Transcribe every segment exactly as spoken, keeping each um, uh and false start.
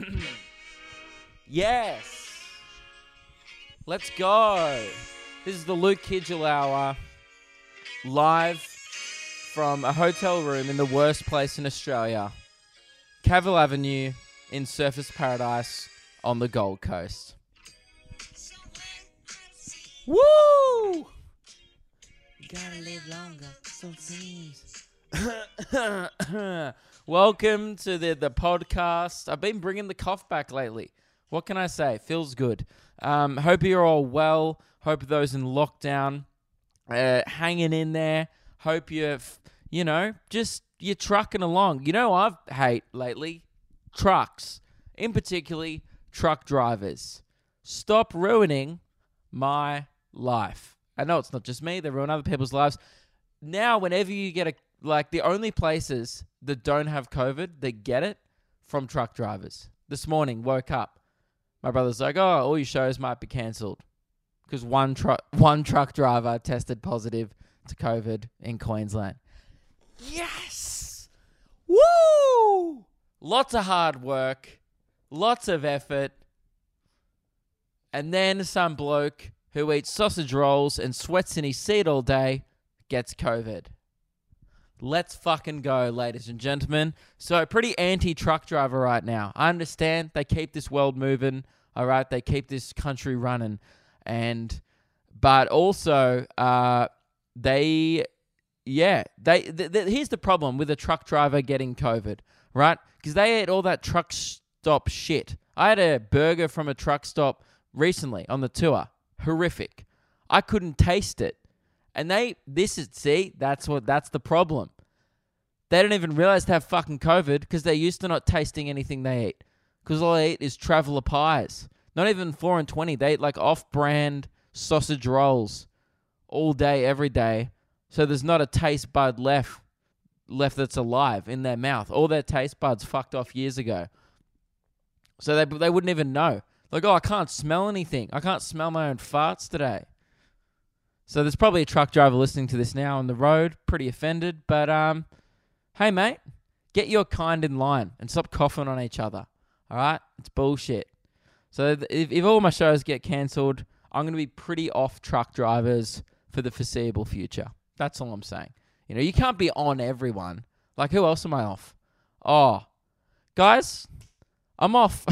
Yes. Let's go. This is the Luke Kidgel Hour, live from a hotel room in the worst place in Australia, Cavill Avenue in Surfers Paradise on the Gold Coast. Woo! You gotta live longer, so it seems. Welcome to the, the podcast. I've been bringing the cough back lately. What can I say? Feels good. Um, hope you're all well. Hope those in lockdown uh, hanging in there. Hope you're, you know, just you're trucking along. You know what I hate lately? Trucks. In particularly, truck drivers. Stop ruining my life. I know it's not just me. They ruin other people's lives. Now, whenever you get a, like the only places that don't have COVID, that get it from truck drivers. This morning, woke up. My brother's like, oh, all your shows might be cancelled because one, tru- one truck driver tested positive to COVID in Queensland. Yes! Woo! Lots of hard work, lots of effort, and then some bloke who eats sausage rolls and sweats in his seat all day gets COVID. Let's fucking go, ladies and gentlemen. So, pretty anti-truck driver right now. I understand they keep this world moving, all right? They keep this country running. And, but also, uh, they, yeah, they, th- th- here's the problem with a truck driver getting COVID, right? Because they ate all that truck stop shit. I had a burger from a truck stop recently on the tour. Horrific. I couldn't taste it. And they, this is, see, that's what, that's the problem. They don't even realize they have fucking COVID because they're used to not tasting anything they eat. Because all they eat is traveller pies. Not even four and twenty. They eat like off-brand sausage rolls all day, every day. So there's not a taste bud left, left that's alive in their mouth. All their taste buds fucked off years ago. So they, they wouldn't even know. Like, oh, I can't smell anything. I can't smell my own farts today. So there's probably a truck driver listening to this now on the road, pretty offended. But, um, hey, mate, get your kind in line and stop coughing on each other, all right? It's bullshit. So if, if all my shows get cancelled, I'm going to be pretty off truck drivers for the foreseeable future. That's all I'm saying. You know, you can't be on everyone. Like, who else am I off? Oh, guys, I'm off.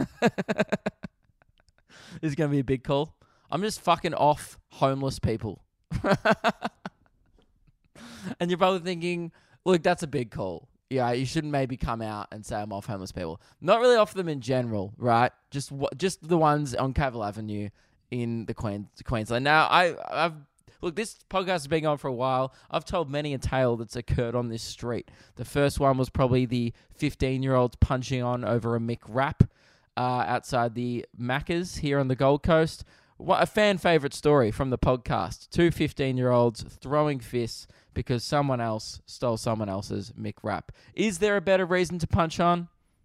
This is going to be a big call. I'm just fucking off homeless people. And you're probably thinking, look, that's a big call. Yeah, you shouldn't maybe come out and say I'm off homeless people. Not really off them in general, right? Just just the ones on Cavill Avenue in the Queen, Queensland. Now, I, I've look, this podcast has been going for a while. I've told many a tale that's occurred on this street. The first one was probably the fifteen-year-olds punching on over a McWrap uh, outside the Macca's here on the Gold Coast. What a fan favourite story from the podcast. Two fifteen-year-olds throwing fists because someone else stole someone else's McWrap. Is there a better reason to punch on?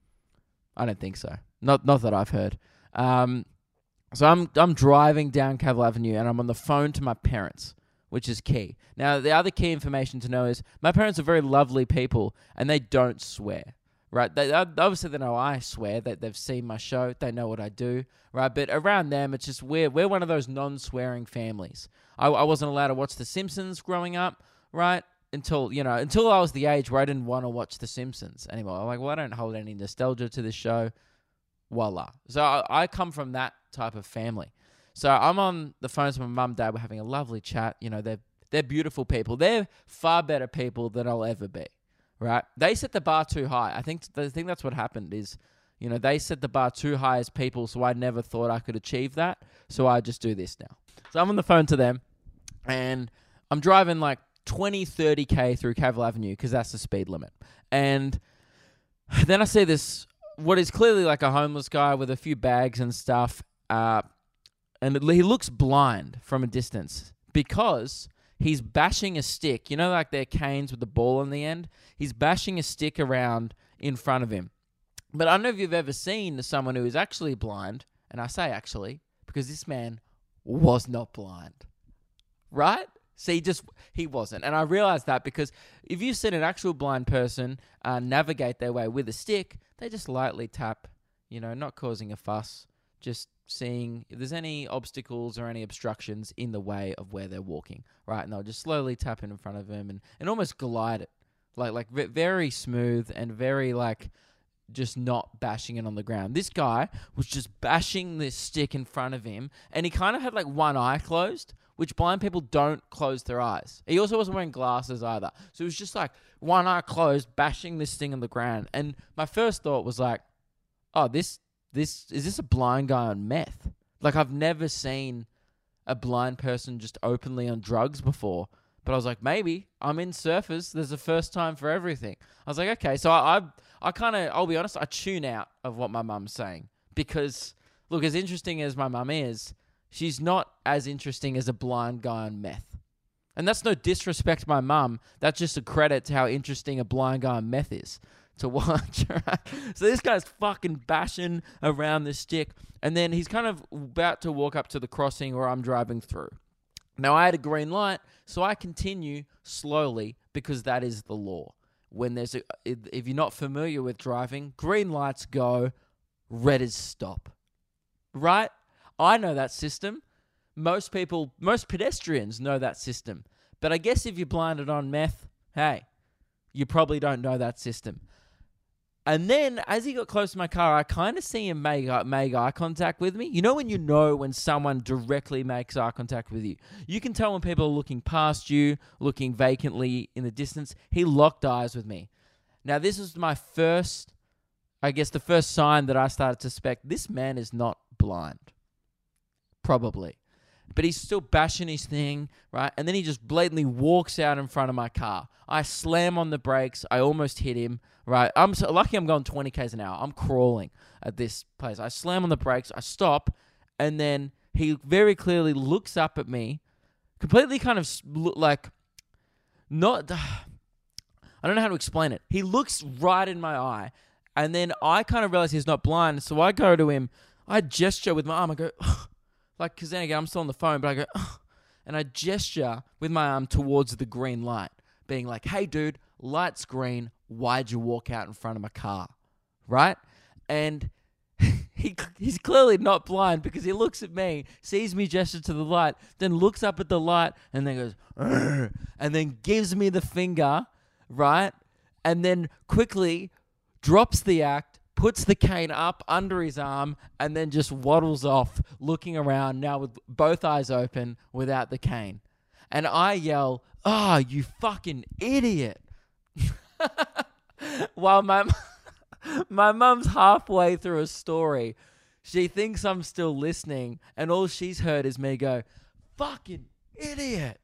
I don't think so. Not not that I've heard. Um, so I'm I'm driving down Cavill Avenue and I'm on the phone to my parents, which is key. Now, the other key information to know is my parents are very lovely people and they don't swear. Right, they obviously they know I swear, that they've seen my show, they know what I do, right? But around them, it's just we're we're one of those non-swearing families. I, I wasn't allowed to watch The Simpsons growing up, right? Until you know, until I was the age where I didn't want to watch The Simpsons anymore. I'm like, well, I don't hold any nostalgia to this show. Voila. So I, I come from that type of family. So I'm on the phone with my mum, dad. We're having a lovely chat. You know, they're they're beautiful people. They're far better people than I'll ever be. Right, they set the bar too high. I think I think that's what happened. Is you know they set the bar too high as people, so I never thought I could achieve that. So I just do this now. So I'm on the phone to them, and I'm driving like twenty, thirty K through Cavill Avenue because that's the speed limit. And then I see this what is clearly like a homeless guy with a few bags and stuff, uh, and he looks blind from a distance because he's bashing a stick. You know, like their canes with the ball on the end? He's bashing a stick around in front of him. But I don't know if you've ever seen someone who is actually blind, and I say actually, because this man was not blind. Right? See, just he wasn't. And I realized that because if you've seen an actual blind person uh, navigate their way with a stick, they just lightly tap, You know, not causing a fuss, just seeing if there's any obstacles or any obstructions in the way of where they're walking, right? And they'll just slowly tap in in front of him and, and almost glide it, like like v- very smooth and very like just not bashing it on the ground. This guy was just bashing this stick in front of him, and he kind of had like one eye closed, which blind people don't close their eyes. He also wasn't wearing glasses either. So it was just like one eye closed, bashing this thing on the ground. And my first thought was like, oh, this This is this a blind guy on meth? Like, I've never seen a blind person just openly on drugs before. But I was like, maybe I'm in Surfers. There's a first time for everything. I was like, okay. So I, I, I kind of, I'll be honest, I tune out of what my mum's saying because, look, as interesting as my mum is, she's not as interesting as a blind guy on meth. And that's no disrespect to my mum. That's just a credit to how interesting a blind guy on meth is to watch. Right? So this guy's fucking bashing around the stick, and then he's kind of about to walk up to the crossing where I'm driving through. Now, I had a green light, so I continue slowly because that is the law. When there's a, if you're not familiar with driving, green lights go, red is stop. Right? I know that system. Most people, most pedestrians know that system. But I guess if you're blinded on meth, hey, you probably don't know that system. And then, as he got close to my car, I kind of see him make, make eye contact with me. You know when you know when someone directly makes eye contact with you? You can tell when people are looking past you, looking vacantly in the distance. He locked eyes with me. Now, this was my first, I guess the first sign that I started to suspect this man is not blind. Probably. But he's still bashing his thing, right? And then he just blatantly walks out in front of my car. I slam on the brakes. I almost hit him, right? I'm so lucky I'm going twenty kays an hour. I'm crawling at this place. I slam on the brakes. I stop. And then he very clearly looks up at me, completely kind of like, not, I don't know how to explain it. He looks right in my eye. And then I kind of realize he's not blind. So I go to him. I gesture with my arm. I go, like, because then again, I'm still on the phone, but I go, ugh, and I gesture with my arm towards the green light, being like, hey, dude, light's green. Why'd you walk out in front of my car? Right? And he he's clearly not blind because he looks at me, sees me gesture to the light, then looks up at the light, and then goes, Arr! And then gives me the finger, right? And then quickly drops the act, puts the cane up under his arm, and then just waddles off, looking around now with both eyes open without the cane. And I yell, oh, you fucking idiot. While my, my mum's halfway through a story, she thinks I'm still listening, and all she's heard is me go, fucking idiot.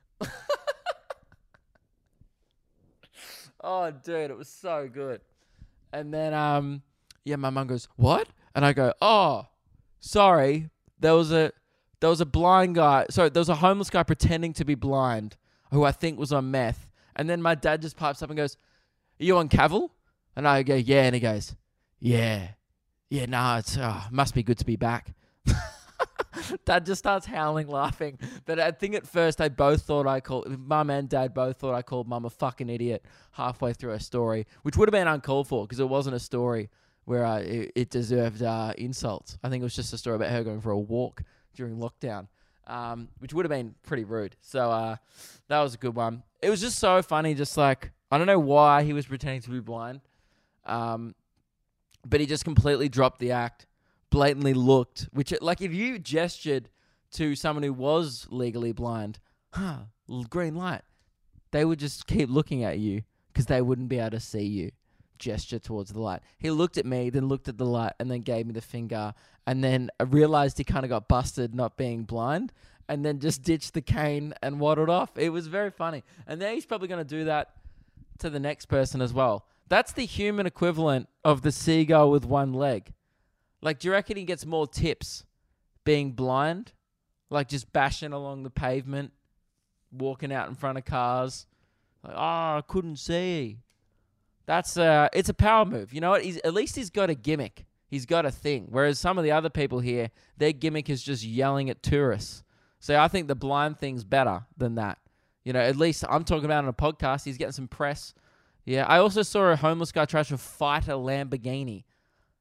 Oh, dude, it was so good. And then, um, yeah, my mum goes, what? And I go, oh, sorry. There was a, there was a blind guy. Sorry, there was a homeless guy pretending to be blind who I think was on meth. And then my dad just pipes up and goes, are you on Cavill? And I go, yeah. And he goes, yeah. Yeah, nah, it's, oh, must be good to be back. Dad just starts howling, laughing. But I think at first they both thought I called, Mum and Dad both thought I called Mum a fucking idiot halfway through her story, which would have been uncalled for because it wasn't a story where uh, it, it deserved uh, insults. I think it was just a story about her going for a walk during lockdown, um, which would have been pretty rude. So uh, that was a good one. It was just so funny, just like, I don't know why he was pretending to be blind, um, but he just completely dropped the act. Blatantly looked, which, like, if you gestured to someone who was legally blind, huh, green light, they would just keep looking at you because they wouldn't be able to see you. Gesture towards the light. He looked at me, then looked at the light, and then gave me the finger, and then I realized he kind of got busted not being blind, and then just ditched the cane and waddled off. It was very funny. And then he's probably going to do that to the next person as well. That's the human equivalent of the seagull with one leg. Like, do you reckon he gets more tips being blind? Like, just bashing along the pavement, walking out in front of cars. Like, oh, I couldn't see. That's, uh, it's a power move. You know what? He's, at least he's got a gimmick. He's got a thing. Whereas some of the other people here, their gimmick is just yelling at tourists. So I think the blind thing's better than that. You know, at least I'm talking about it on a podcast. He's getting some press. Yeah, I also saw a homeless guy try to fight a Lamborghini.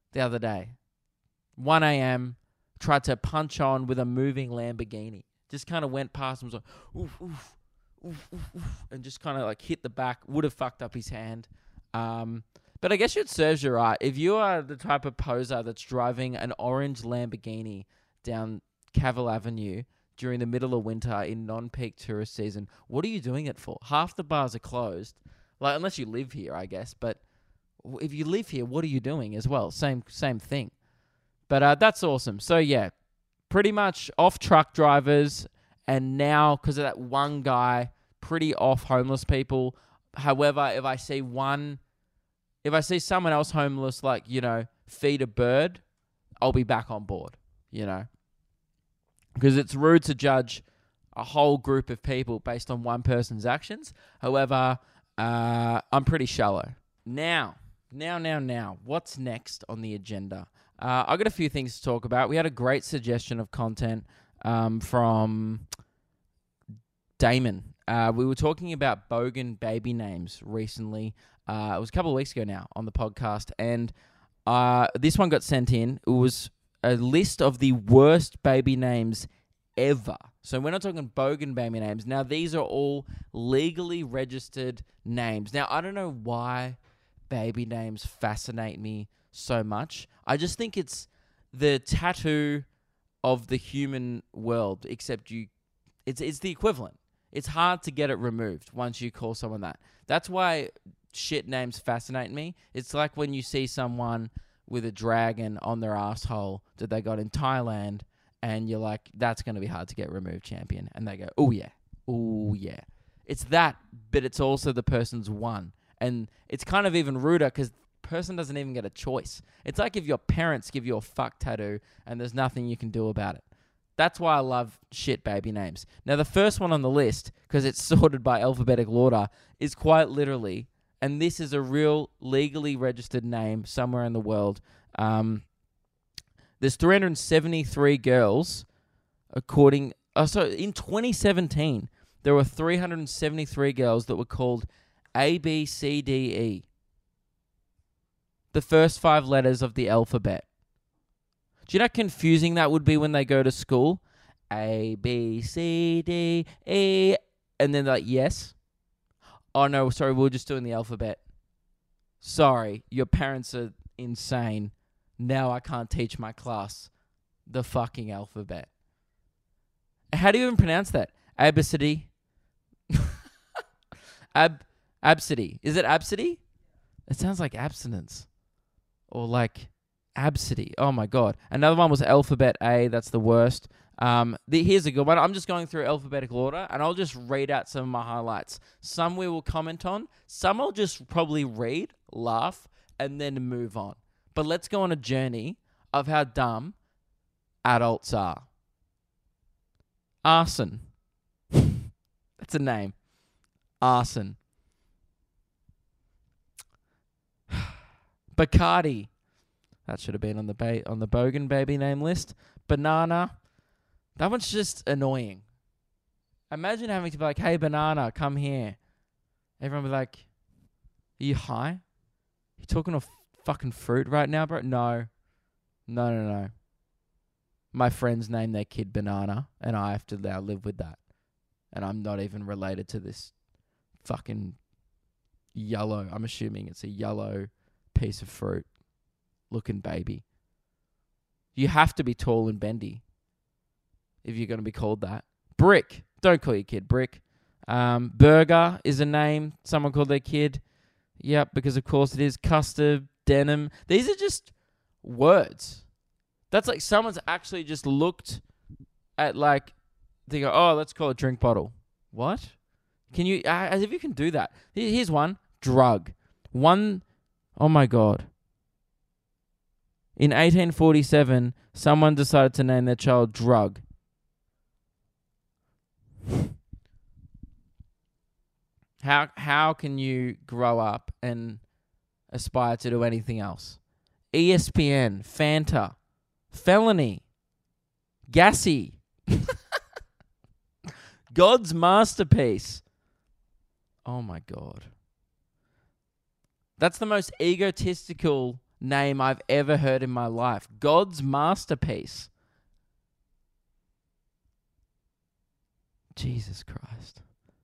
the other day. one a.m., tried to punch on with a moving Lamborghini. Just kind of went past him, was like, oof, oof, oof, oof, oof, and just kind of like hit the back. Would have fucked up his hand. Um, but I guess it serves you right. If you are the type of poser that's driving an orange Lamborghini down Cavill Avenue during the middle of winter in non-peak tourist season, what are you doing it for? Half the bars are closed. Like, unless you live here, I guess. But if you live here, what are you doing as well? Same same thing. But uh, that's awesome. So, yeah, pretty much off truck drivers. And now, because of that one guy, pretty off homeless people. However, if I see one, if I see someone else homeless, like, you know, feed a bird, I'll be back on board, you know. Because it's rude to judge a whole group of people based on one person's actions. However, uh, I'm pretty shallow. Now, now, now, now, what's next on the agenda? Uh, I got a few things to talk about. We had a great suggestion of content um, from Damon. Uh, we were talking about bogan baby names recently. Uh, it was a couple of weeks ago now on the podcast. And uh, this one got sent in. It was a list of the worst baby names ever. So we're not talking bogan baby names. Now, these are all legally registered names. Now, I don't know why baby names fascinate me so much. I just think it's the tattoo of the human world, except you, it's it's the equivalent. It's hard to get it removed once you call someone that. That's why shit names fascinate me. It's like when you see someone with a dragon on their asshole that they got in Thailand, and you're like, that's going to be hard to get removed, champion. And they go, oh yeah, oh yeah. It's that, but it's also the person's one. And it's kind of even ruder because the person doesn't even get a choice. It's like if your parents give you a fuck tattoo and there's nothing you can do about it. That's why I love shit baby names. Now, the first one on the list, because it's sorted by alphabetical order, is quite literally, and this is a real legally registered name somewhere in the world. Um, there's three hundred seventy-three girls, according... Oh, so in twenty seventeen, there were three hundred seventy-three girls that were called A, B, C, D, E. The first five letters of the alphabet. Do you know how confusing that would be when they go to school? A, B, C, D, E. And then they're like, yes. Oh, no, sorry, we we're just doing the alphabet. Sorry, your parents are insane. Now I can't teach my class the fucking alphabet. How do you even pronounce that? Absidy? Ab, absidy. Is it absidy? It sounds like abstinence. Or like absidy. Oh my God. Another one was alphabet A. That's the worst. Um, the, here's a good one. I'm just going through alphabetical order, and I'll just read out some of my highlights. Some we will comment on. Some I'll just probably read, laugh, and then move on. But let's go on a journey of how dumb adults are. Arson. That's a name. Arson. Bacardi. That should have been on the ba- on the bogan baby name list. Banana. That one's just annoying. Imagine having to be like, hey, banana, come here. Everyone be like, are you high? You talking of fucking fruit right now, bro? No. No, no, no. My friends name their kid Banana, and I have to now live with that. And I'm not even related to this fucking yellow, I'm assuming it's a yellow piece of fruit looking baby. You have to be tall and bendy if you're going to be called that. Brick. Don't call your kid Brick. Um, Burger is a name someone called their kid. Yep, because of course it is. Custard, denim. These are just words. That's like someone's actually just looked at like, they go, oh, let's call it drink bottle. What? Can you, uh, as if you can do that. Here's one. Drug. One, oh my God. In eighteen forty-seven, someone decided to name their child Drug. How how can you grow up and aspire to do anything else? E S P N, Fanta, Felony, Gassy, God's Masterpiece. Oh my God. That's the most egotistical name I've ever heard in my life. God's masterpiece. Jesus Christ.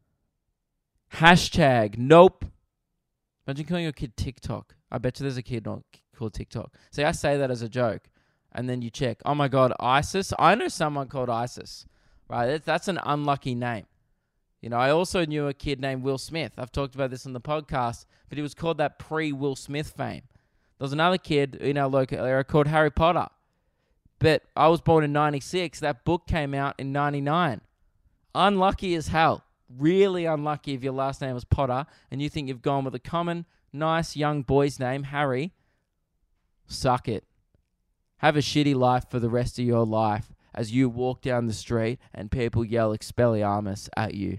Hashtag nope. Imagine calling your kid TikTok. I bet you there's a kid not called TikTok. See, I say that as a joke. And then you check. Oh my God, ISIS. I know someone called ISIS. Right? That's, that's an unlucky name. You know, I also knew a kid named Will Smith. I've talked about this on the podcast, but he was called that pre-Will Smith fame. There was another kid in our local area called Harry Potter. But I was born in ninety-six. That book came out in ninety-nine. Unlucky as hell. Really unlucky if your last name was Potter and you think you've gone with a common, nice young boy's name, Harry. Suck it. Have a shitty life for the rest of your life as you walk down the street and people yell Expelliarmus at you.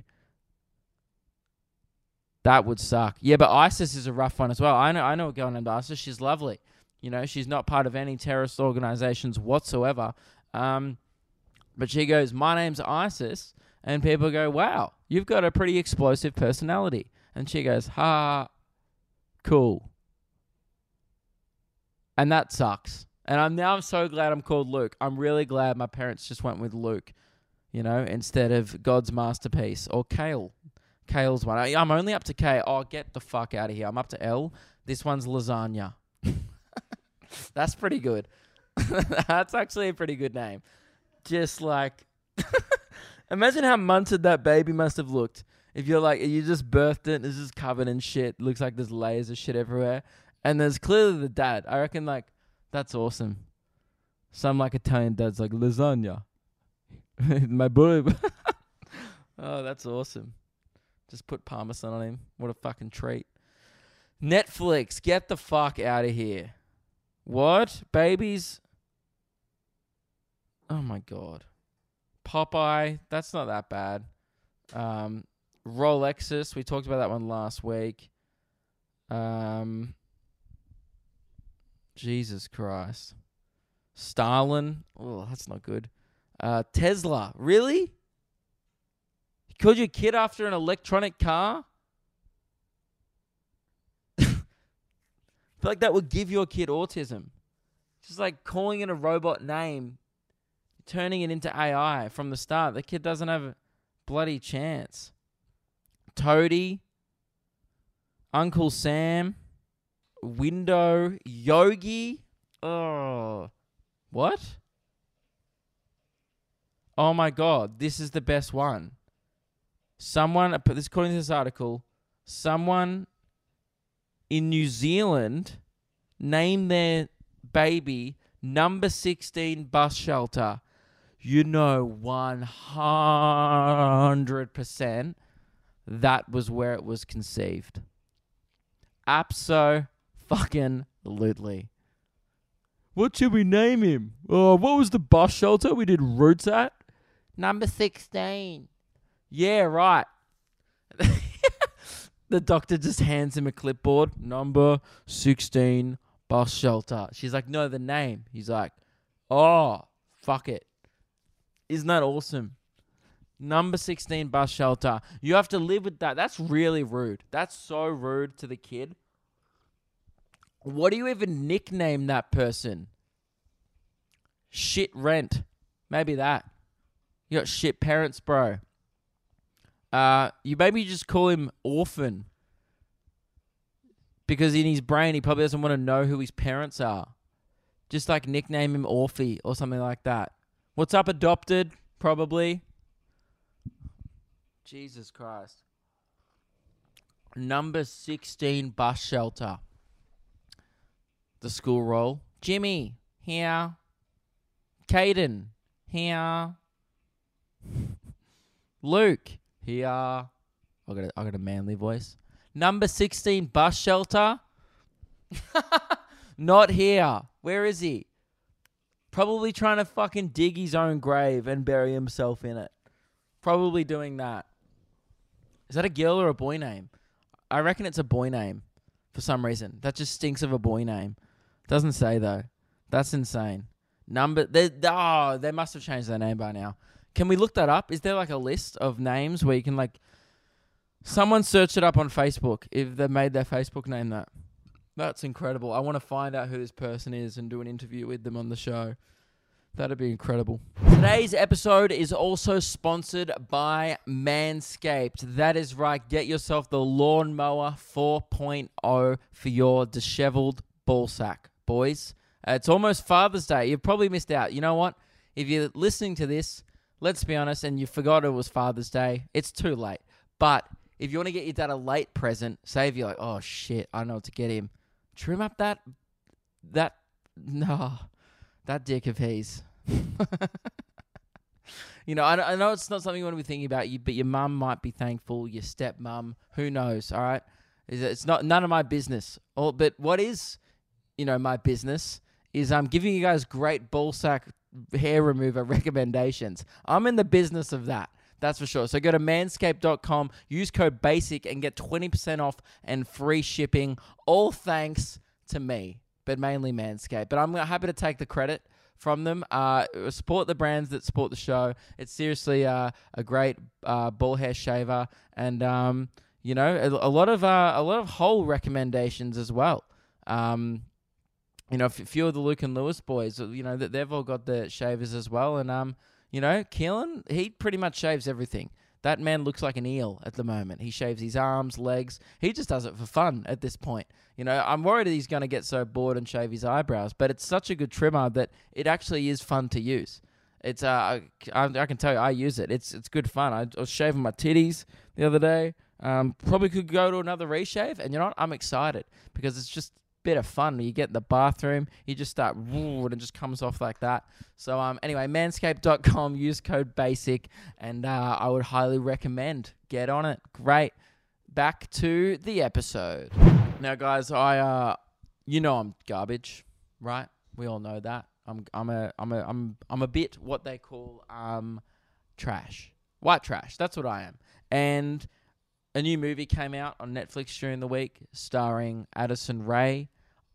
That would suck. Yeah, but ISIS is a rough one as well. I know I know a girl named ISIS. She's lovely. You know, she's not part of any terrorist organizations whatsoever. Um, but she goes, my name's ISIS. And people go, wow, you've got a pretty explosive personality. And she goes, ha, cool. And that sucks. And I'm now I'm so glad I'm called Luke. I'm really glad my parents just went with Luke, you know, instead of God's masterpiece or Kale. Kale's one. I, I'm only up to K. Oh, get the fuck out of here. I'm up to L. This one's lasagna. That's pretty good. That's actually a pretty good name. Just like, imagine how munted that baby must have looked. If you're like, you just birthed it, it's just covered in shit. Looks like there's layers of shit everywhere. And there's clearly the dad. I reckon, like, that's awesome. Some, like, Italian dad's like, lasagna. My boy. Oh, that's awesome. Just put parmesan on him. What a fucking treat. Netflix, get the fuck out of here. What? Babies? Oh, my God. Popeye, that's not that bad. Um, Rolexus, we talked about that one last week. Um, Jesus Christ. Stalin, oh, that's not good. Uh, Tesla, really? You called your kid after an electronic car? I feel like that would give your kid autism. Just like calling it a robot name, turning it into A I from the start. The kid doesn't have a bloody chance. Toady, Uncle Sam, Window, Yogi. Oh, what? Oh my God, this is the best one. Someone, this according to this article, someone in New Zealand named their baby number sixteen bus shelter. You know, one hundred percent that was where it was conceived. Abso-fucking-lutely. What should we name him? Oh, what was the bus shelter we did roots at? Number sixteen. Yeah, right. The doctor just hands him a clipboard. Number sixteen bus shelter. She's like, no, the name. He's like, oh, fuck it. Isn't that awesome? Number sixteen bus shelter. You have to live with that. That's really rude. That's so rude to the kid. What do you even nickname that person? Shit rent. Maybe that. You got shit parents, bro. Uh, you maybe just call him orphan. Because in his brain, he probably doesn't want to know who his parents are. Just like nickname him Orphy or something like that. What's up, adopted? Probably. Jesus Christ. Number sixteen bus shelter. The school roll. Jimmy, here. Caden, here. Luke, here. I got a, I got a manly voice. Number sixteen bus shelter. Not here. Where is he? Probably trying to fucking dig his own grave and bury himself in it. Probably doing that. Is that a girl or a boy name? I reckon it's a boy name for some reason. That just stinks of a boy name. Doesn't say though. That's insane. Number, they, oh, they must have changed their name by now. Can we look that up? Is there like a list of names where you can like, someone search it up on Facebook if they made their Facebook name that. That's incredible. I want to find out who this person is and do an interview with them on the show. That'd be incredible. Today's episode is also sponsored by Manscaped. That is right. Get yourself the Lawnmower four point oh for your disheveled ballsack, boys. Uh, it's almost Father's Day. You've probably missed out. You know what? If you're listening to this, let's be honest, and you forgot it was Father's Day, it's too late. But if you want to get your dad a late present, say if you're like, oh shit, I don't know what to get him. Trim up that, that, no, that dick of his. You know, I, I know it's not something you want to be thinking about, you, but your mum might be thankful, your stepmum, who knows, all right? It's not none of my business. All, but what is, you know, my business is I'm giving you guys great ballsack hair remover recommendations. I'm in the business of that. That's for sure. So go to manscaped dot com, use code BASIC, and get twenty percent off and free shipping. All thanks to me, but mainly Manscaped. But I'm happy to take the credit from them. Uh, support the brands that support the show. It's seriously uh, a great uh, ball hair shaver, and um, you know, a, a lot of uh, a lot of whole recommendations as well. Um, you know, a few of the Luke and Lewis boys, you know, that they've all got the shavers as well, and um. You know, Keelan, he pretty much shaves everything. That man looks like an eel at the moment. He shaves his arms, legs. He just does it for fun at this point. You know, I'm worried that he's going to get so bored and shave his eyebrows, but it's such a good trimmer that it actually is fun to use. It's uh, I, I can tell you, I use it. It's it's good fun. I, I was shaving my titties the other day. Um, probably could go to another reshave, and you know what? I'm excited because it's just bit of fun. You get in the bathroom, you just start, and it just comes off like that. So um, anyway, manscaped dot com, use code BASIC, and uh, I would highly recommend. Get on it. Great. Back to the episode. Now, guys, I uh, you know I'm garbage, right? We all know that. I'm I'm a I'm a I'm I'm a bit what they call um trash, white trash. That's what I am. And a new movie came out on Netflix during the week, starring Addison Rae.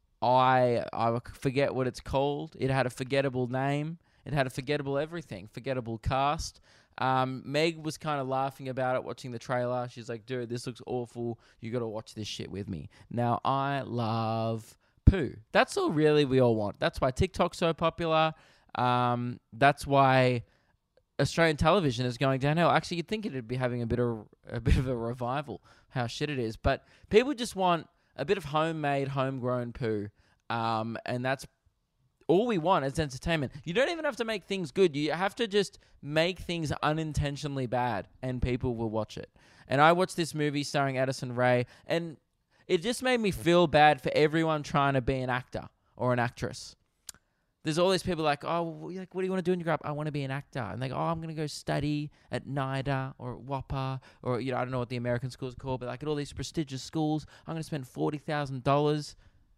I I forget what it's called. It had a forgettable name. It had a forgettable everything, forgettable cast. Um, Meg was kind of laughing about it, watching the trailer. She's like, dude, this looks awful. You got to watch this shit with me. Now, I love poo. That's all really we all want. That's why TikTok's so popular. Um, that's why Australian television is going downhill. Actually, you'd think it'd be having a bit of a bit of a revival, how shit it is. But people just want a bit of homemade, homegrown poo, um, and that's all we want as entertainment. You don't even have to make things good. You have to just make things unintentionally bad, and people will watch it. And I watched this movie starring Addison Rae, and it just made me feel bad for everyone trying to be an actor or an actress. There's all these people like, oh, like, what do you want to do when you grow up? I want to be an actor. And they go, oh, I'm going to go study at NIDA or at WAPA or, you know, I don't know what the American schools are called, but like at all these prestigious schools, I'm going to spend forty thousand dollars.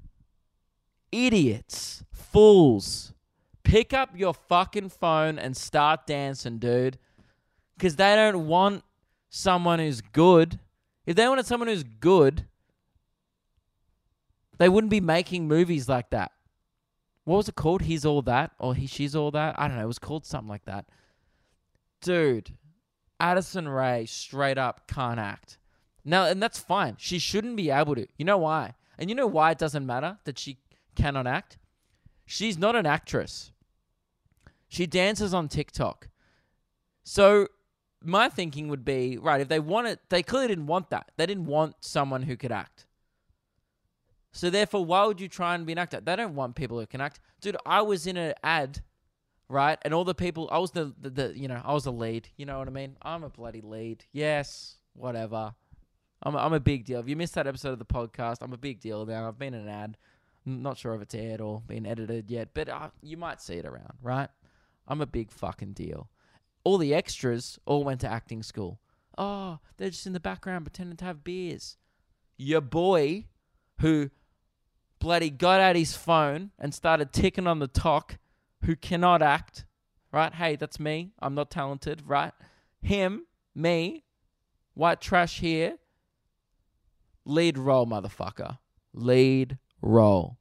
Idiots. Fools. Pick up your fucking phone and start dancing, dude. Because they don't want someone who's good. If they wanted someone who's good, they wouldn't be making movies like that. What was it called? He's All That? Or he, She's All That? I don't know. It was called something like that. Dude, Addison Rae straight up can't act. Now, and that's fine. She shouldn't be able to. You know why? And you know why it doesn't matter that she cannot act? She's not an actress. She dances on TikTok. So my thinking would be, right, if they wanted, they clearly didn't want that. They didn't want someone who could act. So therefore, why would you try and be an actor? They don't want people who can act. Dude, I was in an ad, right? And all the people, I was the, the, the you know, I was the lead. You know what I mean? I'm a bloody lead. Yes, whatever. I'm a, I'm a big deal. If you missed that episode of the podcast, I'm a big deal now. I've been in an ad. I'm not sure if it's aired or been edited yet, but uh, you might see it around, right? I'm a big fucking deal. All the extras all went to acting school. Oh, they're just in the background pretending to have beers. Your boy, who bloody got out his phone and started ticking on the talk, who cannot act, right? Hey, that's me. I'm not talented, right? Him, me, white trash here. Lead role, motherfucker. Lead role.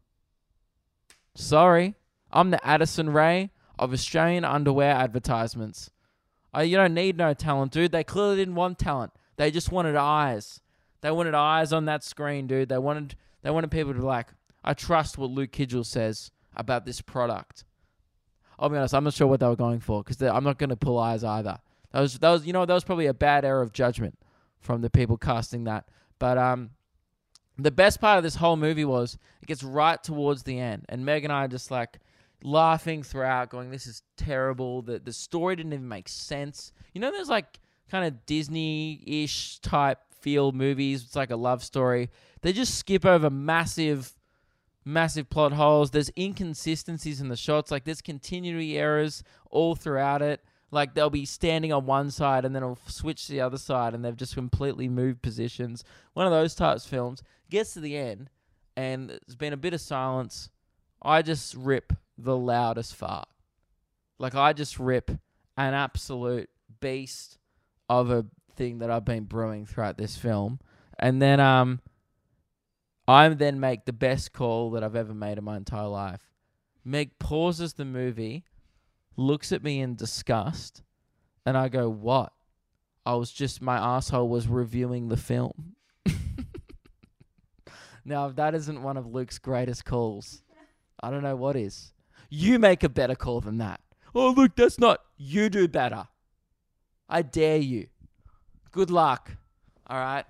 Sorry. I'm the Addison Rae of Australian underwear advertisements. I, you don't need no talent, dude. They clearly didn't want talent. They just wanted eyes. They wanted eyes on that screen, dude. They wanted They wanted people to be like, I trust what Luke Kidgel says about this product. I'll be honest, I'm not sure what they were going for because I'm not going to pull eyes either. That was, that was, you know, that was probably a bad error of judgment from the people casting that. But um, the best part of this whole movie was it gets right towards the end, and Meg and I are just like laughing throughout, going, "This is terrible." The the story didn't even make sense. You know, there's like kind of Disney-ish type feel movies. It's like a love story. They just skip over massive. Massive plot holes. There's inconsistencies in the shots. Like, there's continuity errors all throughout it. Like, they'll be standing on one side and then it'll switch to the other side and they've just completely moved positions. One of those types of films gets to the end and there's been a bit of silence. I just rip the loudest fart. Like, I just rip an absolute beast of a thing that I've been brewing throughout this film. And then, um... I then make the best call that I've ever made in my entire life. Meg pauses the movie, looks at me in disgust, and I go, "What?" I was just, my asshole was reviewing the film. Now, if that isn't one of Luke's greatest calls, I don't know what is. You make a better call than that. Oh, Luke, that's not. You do better. I dare you. Good luck. All right?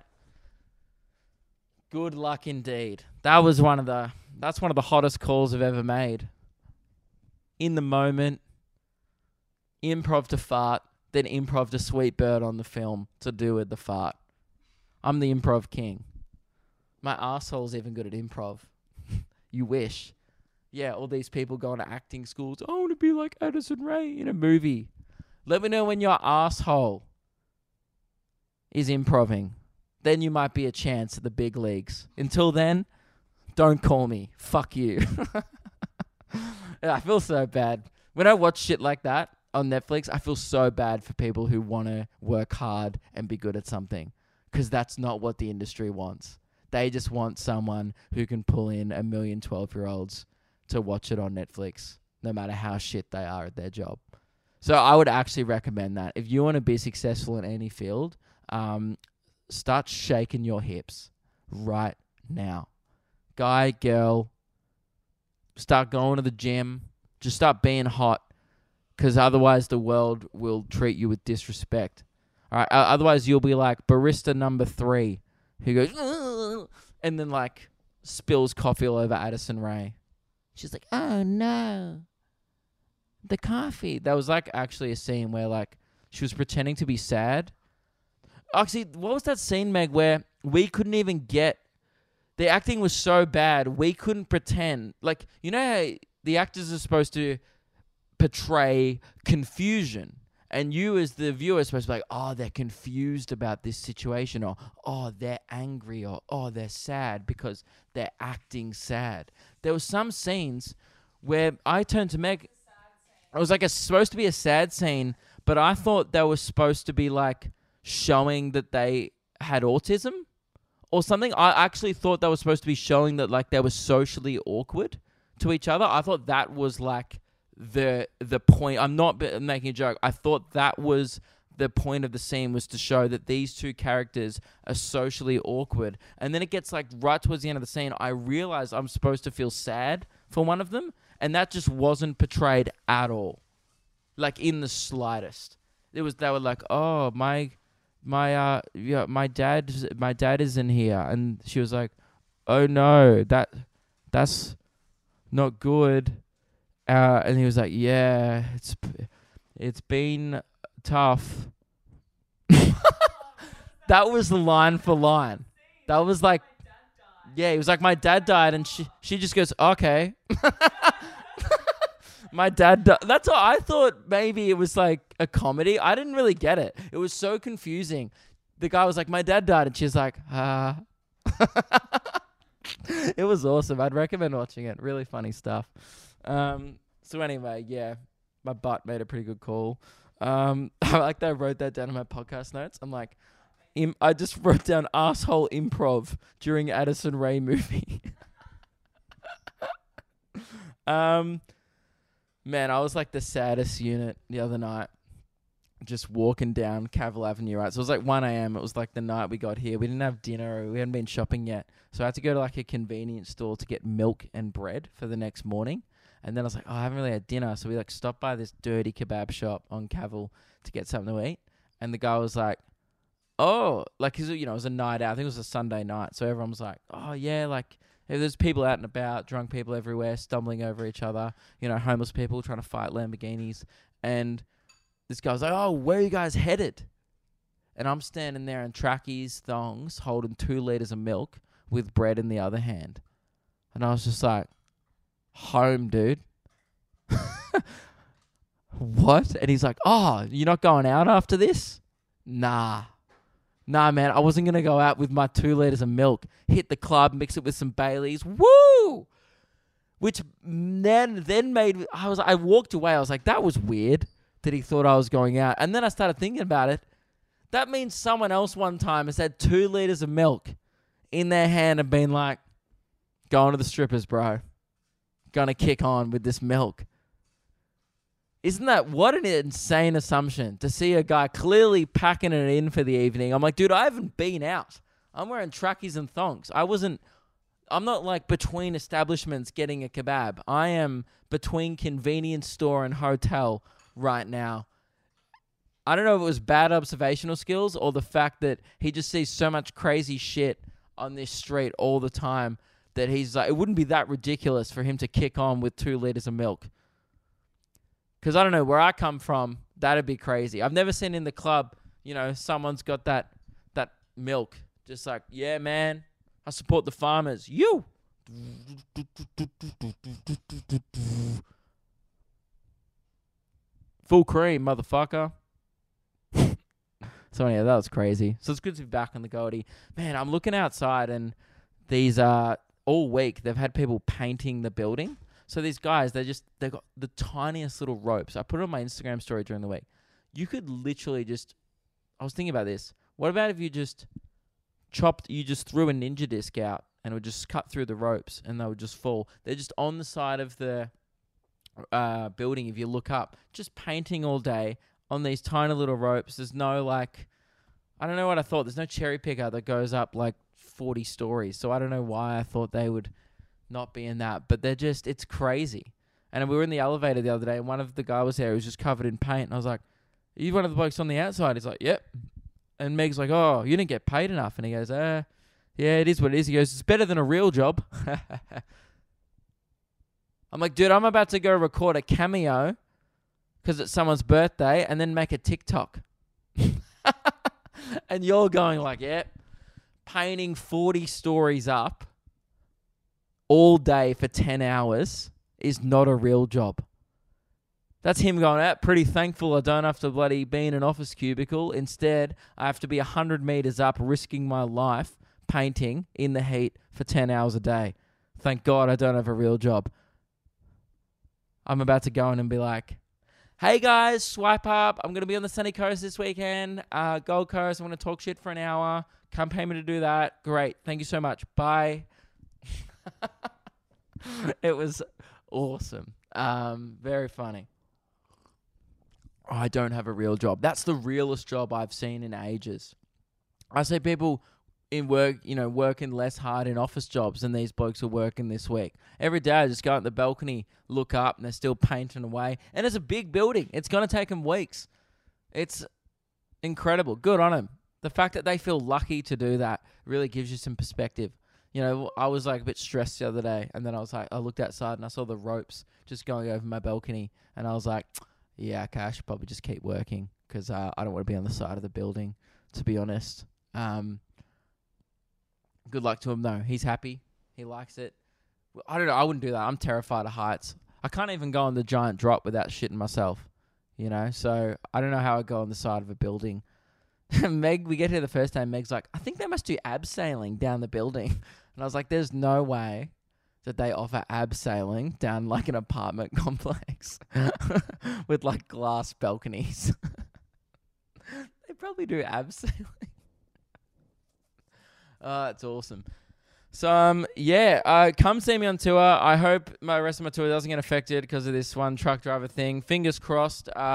Good luck indeed. That was one of the, that's one of the hottest calls I've ever made. In the moment, improv to fart, then improv to Sweet Bird on the film to do with the fart. I'm the improv king. My arsehole's even good at improv. You wish. Yeah, all these people going to acting schools. I want to be like Addison Rae in a movie. Let me know when your asshole is improving. Then you might be a chance at the big leagues. Until then, don't call me. Fuck you. I feel so bad. When I watch shit like that on Netflix, I feel so bad for people who want to work hard and be good at something. Because that's not what the industry wants. They just want someone who can pull in a million twelve-year-olds to watch it on Netflix, no matter how shit they are at their job. So I would actually recommend that. If you want to be successful in any field, um... start shaking your hips right now. Guy, girl, start going to the gym. Just start being hot because otherwise the world will treat you with disrespect. All right. Uh, otherwise you'll be like barista number three who goes, "Ugh," and then like spills coffee all over Addison Rae. She's like, "Oh no, the coffee." That was like actually a scene where like she was pretending to be sad. Actually, what was that scene, Meg, where we couldn't even get... The acting was so bad, we couldn't pretend. Like, you know how the actors are supposed to portray confusion, and you as the viewer are supposed to be like, oh, they're confused about this situation, or oh, they're angry, or oh, they're sad because they're acting sad. There were some scenes where I turned to Meg... It was like a, supposed to be a sad scene, but I thought they were supposed to be like... showing that they had autism or something. I actually thought they were supposed to be showing that like they were socially awkward to each other. I thought that was like the the point. I'm not b- making a joke. I thought that was the point of the scene, was to show that these two characters are socially awkward. And then it gets like right towards the end of the scene, I realize I'm supposed to feel sad for one of them, and that just wasn't portrayed at all, like in the slightest. It was, they were like, oh, my my uh yeah my dad my dad is in here, and she was like, oh no, that that's not good. Uh and he was like, yeah, it's it's been tough. That was the line for line. That was like, yeah, he was like, my dad died, and she she just goes, okay. My dad di- that's what I thought. Maybe it was like a comedy. I didn't really get it. It was so confusing. The guy was like, my dad died, and she's like, ah. It was awesome. I'd recommend watching it. Really funny stuff. Um, so anyway, yeah, my butt made a pretty good call. Um, I like that I wrote that down in my podcast notes. I'm like, im- I just wrote down asshole improv during Addison Rae movie. um, man, I was like the saddest unit the other night. just walking down Cavill Avenue, right? So it was like one a.m. It was like the night we got here. We didn't have dinner. We hadn't been shopping yet. So I had to go to like a convenience store to get milk and bread for the next morning. And then I was like, oh, I haven't really had dinner. So we like stopped by this dirty kebab shop on Cavill to get something to eat. And the guy was like, oh, like, 'cause, you know, it was a night out. I think it was a Sunday night. So everyone was like, oh, yeah, like, if there's people out and about, drunk people everywhere, stumbling over each other, you know, homeless people trying to fight Lamborghinis. And this guy was like, oh, where are you guys headed? And I'm standing there in trackies, thongs, holding two liters of milk with bread in the other hand. And I was just like, home, dude. What? And he's like, oh, you're not going out after this? Nah. Nah, man, I wasn't going to go out with my two liters of milk, hit the club, mix it with some Baileys. Woo! Which then, then made, I was, I walked away. I was like, that was weird that he thought I was going out. And then I started thinking about it. That means someone else one time has had two liters of milk in their hand and been like, going to the strippers, bro. Gonna kick on with this milk. Isn't that, what an insane assumption to see a guy clearly packing it in for the evening. I'm like, dude, I haven't been out. I'm wearing trackies and thongs. I wasn't, I'm not like between establishments getting a kebab. I am between convenience store and hotel right now. I don't know if it was bad observational skills or the fact that he just sees so much crazy shit on this street all the time that he's like, it wouldn't be that ridiculous for him to kick on with two liters of milk. Because I don't know, where I come from, that'd be crazy. I've never seen in the club, you know, someone's got that that milk. Just like, yeah, man, I support the farmers. You! Full cream, motherfucker. So yeah, that was crazy. So it's good to be back on the Goldie. Man, I'm looking outside and these, uh, all week, they've had people painting the building. So these guys, they just, they got the tiniest little ropes. I put it on my Instagram story during the week. You could literally just, I was thinking about this. What about if you just chopped, you just threw a Ninja disc out and it would just cut through the ropes and they would just fall. They're just on the side of the uh, building, if you look up, just painting all day on these tiny little ropes. There's no like, I don't know what I thought. There's no cherry picker that goes up like forty stories. So I don't know why I thought they would not be in that, but they're just, it's crazy. And we were in the elevator the other day and one of the guy was there who was just covered in paint. And I was like, are you one of the blokes on the outside? He's like, yep. And Meg's like, oh, you didn't get paid enough. And he goes, uh, yeah, it is what it is. He goes, it's better than a real job. I'm like, dude, I'm about to go record a cameo because it's someone's birthday and then make a TikTok. And you're going like, yep, painting forty stories up all day for ten hours is not a real job. That's him going, ah, pretty thankful I don't have to bloody be in an office cubicle. Instead, I have to be one hundred meters up risking my life painting in the heat for ten hours a day. Thank God I don't have a real job. I'm about to go in and be like, hey guys, swipe up. I'm going to be on the sunny coast this weekend. Uh, Gold Coast, I'm going to talk shit for an hour. Come pay me to do that. Great. Thank you so much. Bye. It was awesome. Um, very funny. Oh, I don't have a real job. That's the realest job I've seen in ages. I see people in work, you know, working less hard in office jobs than these blokes are working this week. Every day I just go out the balcony, look up, and they're still painting away. And it's a big building. It's going to take them weeks. It's incredible. Good on them. The fact that they feel lucky to do that really gives you some perspective. You know, I was like a bit stressed the other day, and then I was like, I looked outside and I saw the ropes just going over my balcony, and I was like, yeah, okay, I should probably just keep working because uh, I don't want to be on the side of the building, to be honest. Um, good luck to him, though. He's happy. He likes it. I don't know. I wouldn't do that. I'm terrified of heights. I can't even go on the giant drop without shitting myself, you know? So I don't know how I'd go on the side of a building. Meg, we get here the first time, Meg's like, I think they must do abseiling down the building. And I was like, there's no way that they offer abseiling down like an apartment complex with like glass balconies. They probably do abseiling. Oh, that's awesome. So, um, yeah, uh, come see me on tour. I hope my rest of my tour doesn't get affected because of this one truck driver thing. Fingers crossed. Uh,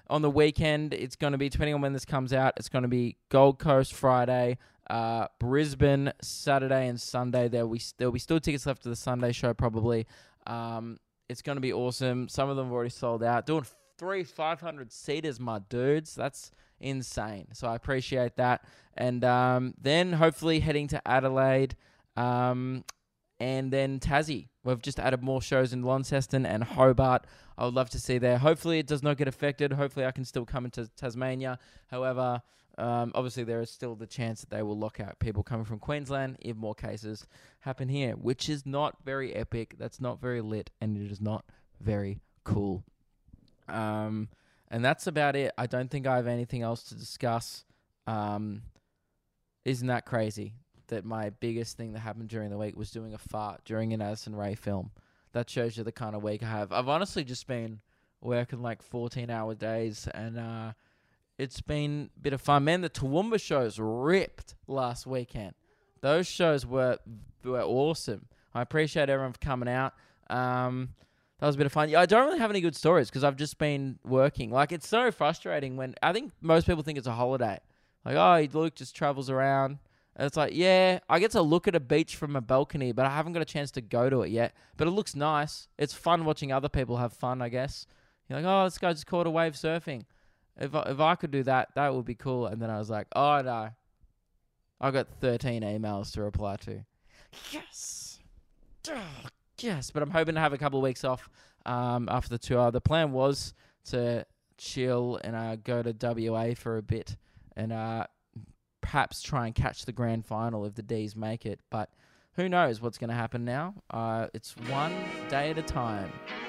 on the weekend, it's going to be, depending on when this comes out, it's going to be Gold Coast Friday, uh, Brisbane Saturday and Sunday. There'll be, there'll be still tickets left to the Sunday show probably. Um, it's going to be awesome. Some of them have already sold out. Doing three five hundred seaters, my dudes. That's insane. So I appreciate that. And um, then hopefully heading to Adelaide um, and then Tassie. We've just added more shows in Launceston and Hobart. I would love to see there. Hopefully it does not get affected. Hopefully I can still come into Tasmania. However, um, obviously there is still the chance that they will lock out people coming from Queensland if more cases happen here, which is not very epic. That's not very lit, and it is not very cool. Um, and that's about it. I don't think I have anything else to discuss. Um, isn't that crazy that my biggest thing that happened during the week was doing a fart during an Addison Rae film? That shows you the kind of week I have. I've honestly just been working like fourteen-hour days, and uh, it's been a bit of fun. Man, the Toowoomba shows ripped last weekend. Those shows were were awesome. I appreciate everyone for coming out. Um, that was a bit of fun. Yeah, I don't really have any good stories because I've just been working. Like, it's so frustrating when I think most people think it's a holiday. Like, oh, Luke just travels around. And it's like, yeah, I get to look at a beach from a balcony, but I haven't got a chance to go to it yet. But it looks nice. It's fun watching other people have fun, I guess. You're like, oh, this guy just caught a wave surfing. If I, if I could do that, that would be cool. And then I was like, oh, no. I got thirteen emails to reply to. Yes. Oh, yes. But I'm hoping to have a couple of weeks off um, after the tour. The plan was to chill and uh, go to W A for a bit and uh, perhaps try and catch the grand final if the D's make it. But who knows what's going to happen now. Uh, it's one day at a time.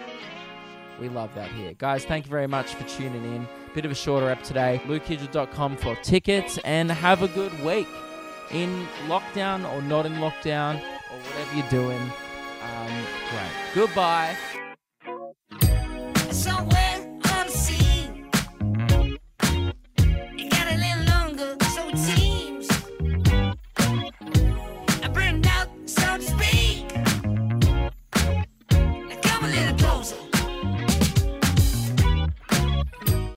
We love that here. Guys, thank you very much for tuning in. Bit of a shorter ep today. luke hidgel dot com for tickets, and have a good week. In lockdown or not in lockdown or whatever you're doing. Um, great. Goodbye. Somewhere on the sea, it got a little longer, so it seems. I burned out, so to speak.